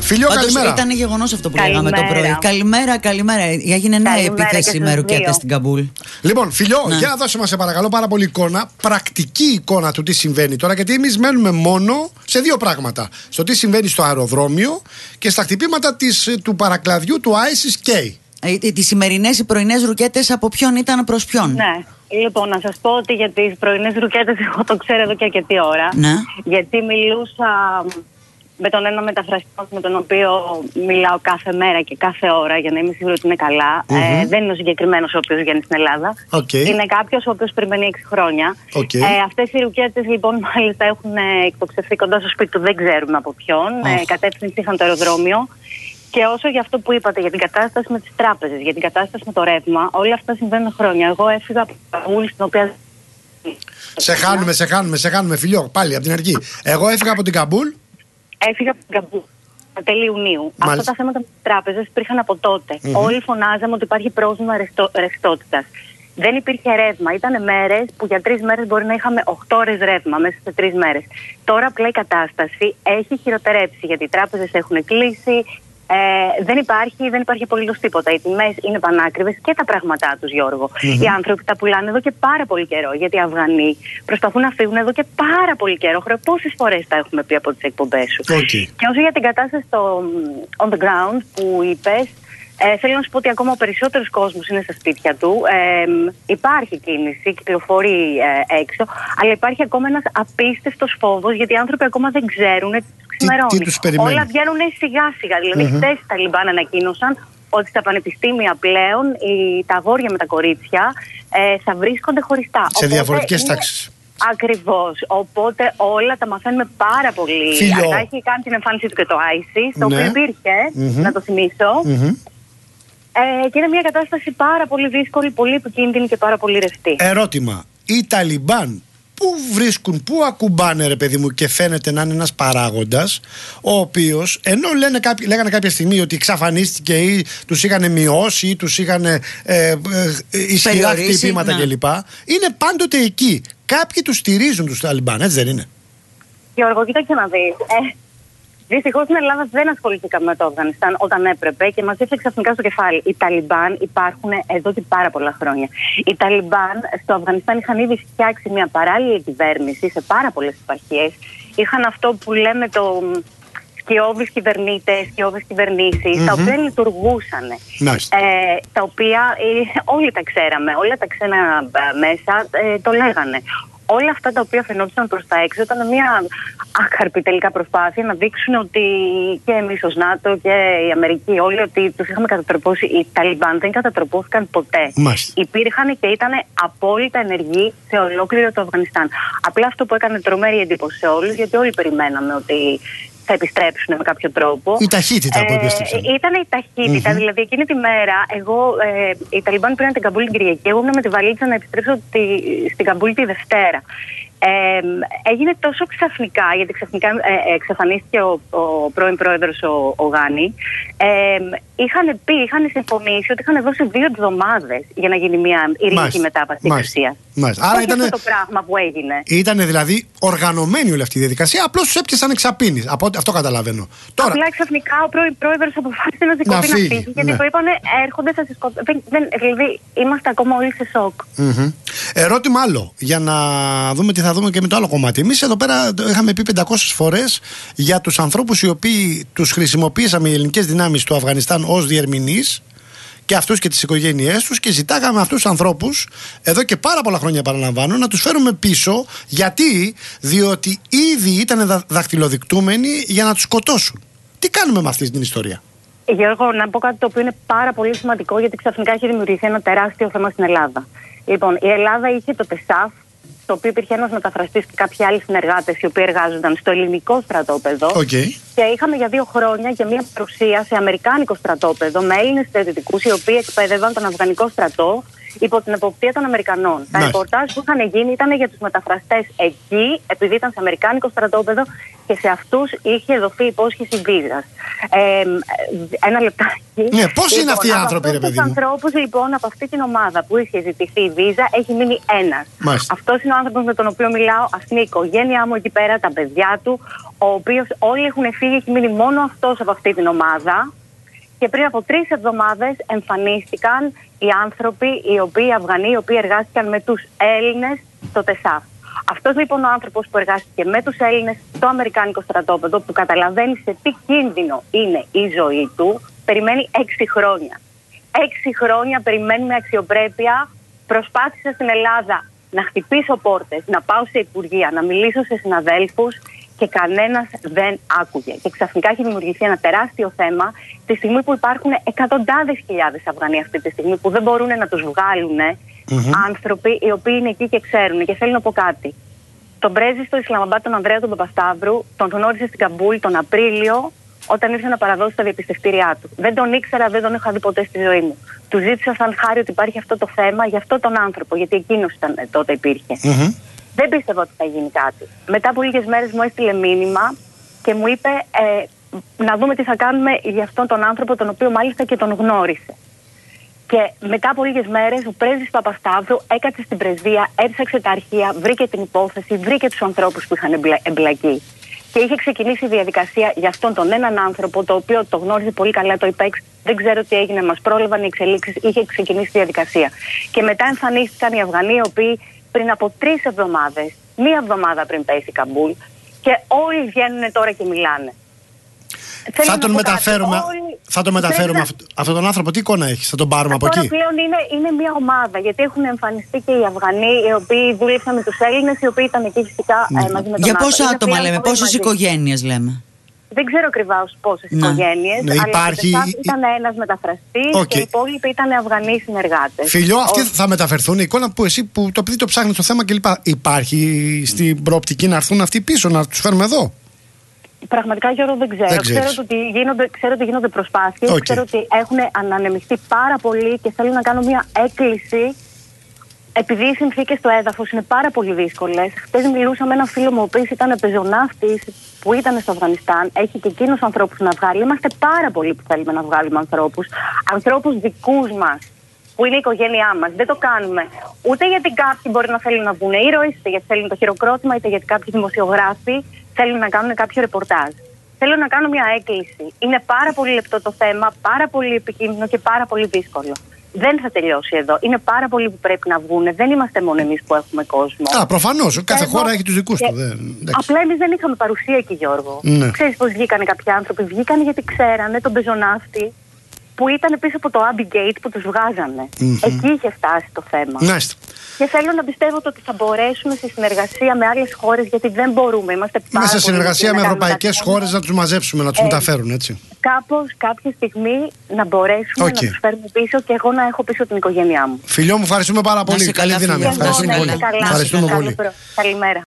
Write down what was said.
Φιλιό, καλημέρα. Ήταν γεγονός αυτό που λέγαμε το πρωί. Καλημέρα. Έγινε νέα επίθεση με ρουκέτες στην Καμπούλ. Λοιπόν, Φιλιό, για να δώσε μας σε παρακαλώ πάρα πολύ εικόνα, πρακτική εικόνα του τι συμβαίνει τώρα, γιατί εμείς μένουμε μόνο σε δύο πράγματα. Στο τι συμβαίνει στο αεροδρόμιο και στα χτυπήματα του παρακλαδιού του ISIS-K. Τις σημερινές, οι πρωινές ρουκέτες από ποιον ήταν προς ποιον? Ναι. Λοιπόν, να σας πω ότι για τις πρωινές ρουκέτες εγώ το ξέρω εδώ και αρκετή ώρα. Ναι. Γιατί μιλούσα με τον ένα μεταφραστή με τον οποίο μιλάω κάθε μέρα και κάθε ώρα για να είμαι σίγουρη ότι είναι καλά. Δεν είναι ο συγκεκριμένος ο οποίος βγαίνει στην Ελλάδα. Είναι κάποιος ο οποίος περιμένει 6 χρόνια. Αυτές οι ρουκέτες λοιπόν μάλιστα έχουν εκτοξευθεί κοντά στο σπίτι του, δεν ξέρουμε από ποιον. Κατεύθυνση είχαν το αεροδρόμιο. Και όσο για αυτό που είπατε, για την κατάσταση με τις τράπεζες, για την κατάσταση με το ρεύμα, όλα αυτά συμβαίνουν χρόνια. Εγώ έφυγα από την Καμπούλ, στην οποία. Σε χάνουμε, Φιλιό, πάλι από την αρχή. Εγώ έφυγα από την Καμπούλ. Έφυγα από την Καμπούλ τέλη Ιουνίου. Αυτά τα θέματα με τις τράπεζες υπήρχαν από τότε. Όλοι φωνάζαμε ότι υπάρχει πρόβλημα ρευστότητας. Δεν υπήρχε ρεύμα. Ήταν μέρες που για 3 μέρες μπορεί να είχαμε 8 ώρες ρεύμα μέσα σε 3 μέρες. Τώρα απλά η κατάσταση έχει χειροτερέψει γιατί οι τράπεζες έχουν κλείσει. Δεν υπάρχει απολύτως τίποτα. Οι τιμές είναι πανάκριβες και τα πράγματά τους, Γιώργο. Οι άνθρωποι τα πουλάνε εδώ και πάρα πολύ καιρό. Γιατί οι Αφγανοί προσπαθούν να φύγουν εδώ και πάρα πολύ καιρό. Πόσες φορές τα έχουμε πει από τις εκπομπές σου. Και όσο για την κατάσταση στο on the ground που είπες, θέλω να σου πω ότι ακόμα ο περισσότερος κόσμος είναι στα σπίτια του. Υπάρχει κίνηση, κυκλοφορεί έξω, αλλά υπάρχει ακόμα ένας απίστευτος φόβος γιατί οι άνθρωποι ακόμα δεν ξέρουν τι τους περιμένει. Όλα βγαίνουν σιγά-σιγά. Δηλαδή, χθες οι Ταλιμπάν ανακοίνωσαν ότι στα πανεπιστήμια πλέον τα αγόρια με τα κορίτσια θα βρίσκονται χωριστά. Σε διαφορετικές τάξεις. Ακριβώς. Οπότε όλα τα μαθαίνουμε πάρα πολύ. Αργά έχει κάνει την εμφάνισή του και το ISIS, το οποίο υπήρχε, να το θυμίσω. Και είναι μια κατάσταση πάρα πολύ δύσκολη, πολύ επικίνδυνη και πάρα πολύ ρευστή. Ερώτημα. Οι Ταλιμπάν πού βρίσκουν, πού ακουμπάνε ρε παιδί μου και φαίνεται να είναι ένας παράγοντας ο οποίος ενώ λέγανε κάποια στιγμή ότι εξαφανίστηκε ή τους είχαν μειώσει ή τους είχαν ισχυρά χτυπήματα κλπ. Είναι πάντοτε εκεί. Κάποιοι τους στηρίζουν τους Ταλιμπάν, έτσι δεν είναι? Γιώργο, κοίταξε να δεις. Δυστυχώς στην Ελλάδα δεν ασχοληθήκαμε με το Αφγανιστάν όταν έπρεπε και μας ήρθε ξαφνικά στο κεφάλι. Οι Ταλιμπάν υπάρχουν εδώ και πάρα πολλά χρόνια. Οι Ταλιμπάν στο Αφγανιστάν είχαν ήδη φτιάξει μια παράλληλη κυβέρνηση σε πάρα πολλές επαρχίες. Είχαν αυτό που λέμε το σκιώδεις κυβερνήτες, σκιώδεις κυβερνήσεις, τα οποία λειτουργούσαν. Τα οποία όλοι τα ξέραμε, όλα τα ξένα μέσα το λέγανε. Όλα αυτά τα οποία φαινόντουσαν προς τα έξω ήταν μια άκαρπη τελικά προσπάθεια να δείξουν ότι και εμείς ως ΝΑΤΟ και η Αμερική όλοι ότι τους είχαμε κατατροπώσει. Οι Ταλιμπάν δεν κατατροπώθηκαν ποτέ. Υπήρχαν και ήταν απόλυτα ενεργοί σε ολόκληρο το Αφγανιστάν. Απλά αυτό που έκανε τρομερή εντύπωση σε όλους, γιατί όλοι περιμέναμε ότι θα επιστρέψουν με κάποιο τρόπο. Η ταχύτητα που επέστρεψαν. Ήταν η ταχύτητα. Δηλαδή, εκείνη τη μέρα, οι Ταλιμπάν πήραν την Καμπούλ την Κυριακή. Εγώ ήμουν με τη βαλίτσα να επιστρέψω στην Καμπούλ τη Δευτέρα. Έγινε τόσο ξαφνικά, γιατί ξαφνικά εξαφανίστηκε ο πρώην πρόεδρος ο Γάνη. Είχαν συμφωνήσει ότι είχαν δώσει 2 εβδομάδες για να γίνει μια ειρηνική μετάβαση της εξουσίας. Άρα ήταν αυτό το πράγμα που έγινε. Ήταν δηλαδή οργανωμένη όλη αυτή η διαδικασία, απλώς τους έπιασαν εξαπίνης. Αυτό καταλαβαίνω. Τώρα, απλά ξαφνικά ο πρώην πρόεδρος αποφάσισε να σηκωθεί να φύγει. Γιατί το είπανε, έρχονται, θα σε σκοτώσουν. Δηλαδή, είμαστε ακόμα όλοι σε σοκ. Ερώτημα άλλο, για να δούμε τι θα δούμε και με το άλλο κομμάτι. Εμείς εδώ πέρα είχαμε πει 500 φορές για τους ανθρώπους οι οποίοι τους χρησιμοποίησαμε οι ελληνικές δυνάμεις του Αφγανιστάν ως διερμηνείς και αυτούς και τις οικογένειές τους και ζητάγαμε αυτούς τους ανθρώπους εδώ και πάρα πολλά χρόνια, παραλαμβάνω, να τους φέρουμε πίσω. Διότι ήδη ήταν δαχτυλοδεικτούμενοι για να τους σκοτώσουν. Τι κάνουμε με αυτή την ιστορία? Γιώργο, να πω κάτι το οποίο είναι πάρα πολύ σημαντικό, γιατί ξαφνικά έχει δημιουργηθεί ένα τεράστιο θέμα στην Ελλάδα. Λοιπόν, η Ελλάδα είχε το ΤΕΣΑΦ, στο οποίο υπήρχε ένας μεταφραστής και κάποιοι άλλοι συνεργάτες οι οποίοι εργάζονταν στο ελληνικό στρατόπεδο. Και είχαμε για 2 χρόνια και μια παρουσία σε αμερικάνικο στρατόπεδο με Έλληνες στρατιωτικούς οι οποίοι εκπαίδευαν τον Αφγανικό στρατό υπό την εποπτεία των Αμερικανών. Τα ρεπορτάζ που είχαν γίνει ήταν για τους μεταφραστές εκεί, επειδή ήταν σε αμερικάνικο στρατόπεδο και σε αυτούς είχε δοθεί υπόσχεση βίζας. Ένα λεπτάκι. Ναι, πώς είναι αυτοί οι άνθρωποι, ρε παιδί μου? Από τους ανθρώπους λοιπόν από αυτή την ομάδα που είχε ζητηθεί η βίζα έχει μείνει ένας. Αυτός είναι ο άνθρωπος με τον οποίο μιλάω. Αυτή είναι η οικογένειά μου εκεί πέρα, τα παιδιά του, ο οποίος όλοι έχουν φύγει, έχει μείνει μόνο αυτός από αυτή την ομάδα. Και πριν από 3 εβδομάδες εμφανίστηκαν οι άνθρωποι, οι Αφγανοί, οι οποίοι εργάστηκαν με τους Έλληνες στο ΤΕΣΑΦ. Αυτός λοιπόν ο άνθρωπος που εργάστηκε με τους Έλληνες στο αμερικάνικο στρατόπεδο, που καταλαβαίνει σε τι κίνδυνο είναι η ζωή του, περιμένει 6 χρόνια. 6 χρόνια περιμένει με αξιοπρέπεια. Προσπάθησα στην Ελλάδα να χτυπήσω πόρτες, να πάω σε υπουργεία, να μιλήσω σε συναδέλφους και κανένας δεν άκουγε. Και ξαφνικά έχει δημιουργηθεί ένα τεράστιο θέμα τη στιγμή που υπάρχουν εκατοντάδες χιλιάδες Αφγανοί αυτή τη στιγμή που δεν μπορούν να τους βγάλουν άνθρωποι οι οποίοι είναι εκεί και ξέρουν. Και θέλω να πω κάτι. Τον πρέσβη στο Ισλαμαμπάτ, τον Ανδρέα τον Παπασταύρου, τον γνώρισε στην Καμπούλ τον Απρίλιο, όταν ήρθε να παραδώσει τα διαπιστευτήριά του. Δεν τον ήξερα, δεν τον είχα δει ποτέ στη ζωή μου. Του ζήτησα σαν χάρη ότι υπάρχει αυτό το θέμα για αυτόν τον άνθρωπο, γιατί εκείνος τότε υπήρχε. Δεν πίστευα ότι θα γίνει κάτι. Μετά από λίγες μέρες μου έστειλε μήνυμα και μου είπε να δούμε τι θα κάνουμε για αυτόν τον άνθρωπο, τον οποίο μάλιστα και τον γνώρισε. Και μετά από λίγες μέρες ο πρέσβης Παπασταύρου έκατσε στην πρεσβεία, έψαξε τα αρχεία, βρήκε την υπόθεση, βρήκε τους ανθρώπους που είχαν εμπλακεί. Και είχε ξεκινήσει η διαδικασία για αυτόν τον έναν άνθρωπο, το οποίο το γνώριζε πολύ καλά, το ΙΠΕΞ. Δεν ξέρω τι έγινε, μας πρόλαβαν οι εξελίξεις, είχε ξεκινήσει η διαδικασία. Και μετά εμφανίστηκαν οι Αφγανοί, οι οποίοι πριν από 3 εβδομάδες, 1 εβδομάδα πριν πέσει η Καμπούλ, και όλοι βγαίνουν τώρα και μιλάνε. Θα τον μεταφέρουμε αυτόν τον άνθρωπο. Τι εικόνα έχει, θα τον πάρουμε από εκεί? Πλέον είναι μια ομάδα, γιατί έχουν εμφανιστεί και οι Αφγανοί, οι οποίοι δούλεψαν με τους Έλληνες, οι οποίοι ήταν εκεί φυσικά μαζί με τον Για πόσα άτομα λέμε, πόσες οικογένειες λέμε? Δεν ξέρω ακριβώς πόσες οικογένειες, αλλά ήταν ένας μεταφραστής και οι υπόλοιποι ήταν Αφγανοί συνεργάτες. Φιλιό, αυτοί θα μεταφερθούν. Η εικόνα που εσύ που το παιδί το ψάχνεις το θέμα κλπ. Υπάρχει στην προοπτική να έρθουν αυτοί πίσω, να τους φέρουμε εδώ? Πραγματικά, Γιώργο, δεν ξέρω. Ξέρω ότι γίνονται προσπάθειες. Ξέρω ότι έχουν ανανεμιστεί πάρα πολύ και θέλω να κάνω μια έκκληση. Επειδή οι συνθήκες στο έδαφος είναι πάρα πολύ δύσκολες. Χθες μιλούσα με έναν φίλο μου, ο οποίος ήταν πεζοναύτης, που ήταν στο Αφγανιστάν. Έχει και εκείνος ανθρώπους να βγάλει. Είμαστε πάρα πολλοί που θέλουμε να βγάλουμε ανθρώπους. Ανθρώπους δικούς μας, που είναι η οικογένειά μας. Δεν το κάνουμε ούτε γιατί κάποιοι μπορεί να θέλουν να βγουν ήρωες, είτε γιατί θέλουν το χειροκρότημα, είτε γιατί κάποιοι δημοσιογράφοι θέλουν να κάνουν κάποιο ρεπορτάζ. Θέλω να κάνω μια έκκληση. Είναι πάρα πολύ λεπτό το θέμα, πάρα πολύ επικίνδυνο και πάρα πολύ δύσκολο. Δεν θα τελειώσει εδώ. Είναι πάρα πολλοί που πρέπει να βγουν. Δεν είμαστε μόνο εμείς που έχουμε κόσμο. Προφανώς. Κάθε χώρα έχει τους δικούς του. Απλά εμείς δεν είχαμε παρουσία εκεί, Γιώργο. Ναι. Ξέρεις πώς βγήκανε κάποιοι άνθρωποι? Βγήκανε γιατί ξέρανε τον πεζοναύτη που ήταν πίσω από το Abbey Gate που τους βγάζανε. Εκεί είχε φτάσει το θέμα. Και θέλω να πιστεύω ότι θα μπορέσουμε σε συνεργασία με άλλες χώρες, γιατί δεν μπορούμε. Είμαστε πάρα σε συνεργασία με ευρωπαϊκές χώρες να τους μαζέψουμε, να τους μεταφέρουν, έτσι. Κάπως, κάποια στιγμή να μπορέσουμε να τους φέρουμε πίσω και εγώ να έχω πίσω την οικογένειά μου. Φιλιό μου, ευχαριστούμε πάρα πολύ. Καλή δύναμη. Ευχαριστούμε πολύ. Καλημέρα.